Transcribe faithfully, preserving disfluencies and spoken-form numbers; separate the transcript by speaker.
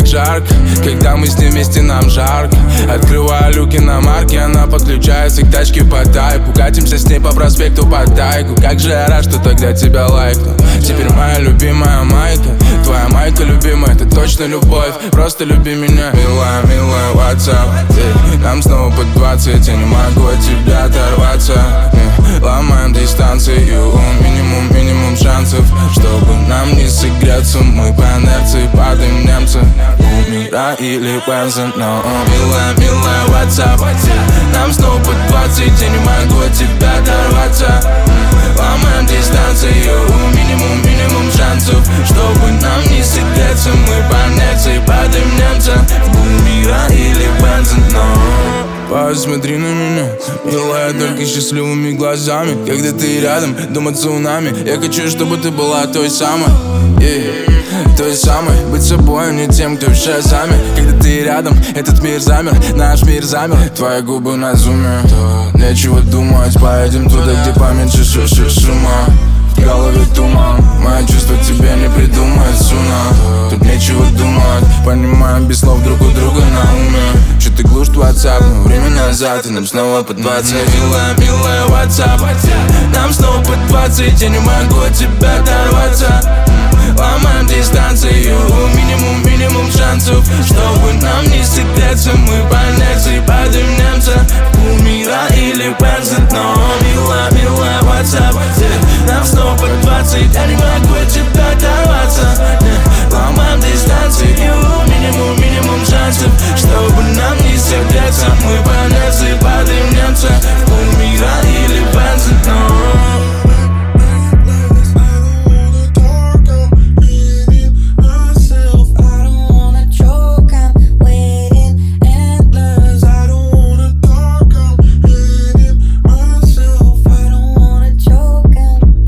Speaker 1: как жарко, когда мы с ней вместе, нам жарко. Открываю люки на марке, она подключается к тачке по тайпу. Катимся с ней по проспекту по тайку. Как же я рад, что тогда тебя лайкнул. Теперь моя любимая майка, твоя майка любимая, это точно любовь. Просто люби меня, милая, милая, what's up? Эй, нам снова под двадцать, я не могу от тебя оторваться. Эй, ломаем дистанцию, минимум, минимум шансов, чтобы нам не сыграться. Мы по инерции падаем немцы, Умира или Бензин, но милая, милая, what's up? Нам снова под двадцать, я не могу от тебя оторваться. Ломаем дистанцию, минимум, минимум шансов, чтобы нам не сыграться. Мы по инерции падаем немцы, Умира или Бензин, но посмотри на меня, милая, только счастливыми глазами. Когда ты рядом, дома цунами. Я хочу, чтобы ты была той самой, yeah. Той самой, быть собой, а не тем, кто в шазаме. Когда ты рядом, этот мир замер, наш мир замер. Твои губы на зуме, нечего думать, поедем туда, где поменьше шу-шу-шума. В голове туман, мои чувства тебе не придумать, суна. Тут нечего думать, понимаем без слов друг у друга на уме. Че ты глушь WhatsApp, но время назад, и нам снова под двадцать. Милая, милая, WhatsApp, нам снова под двадцать, я не могу от тебя оторваться. Ломаем дистанцию,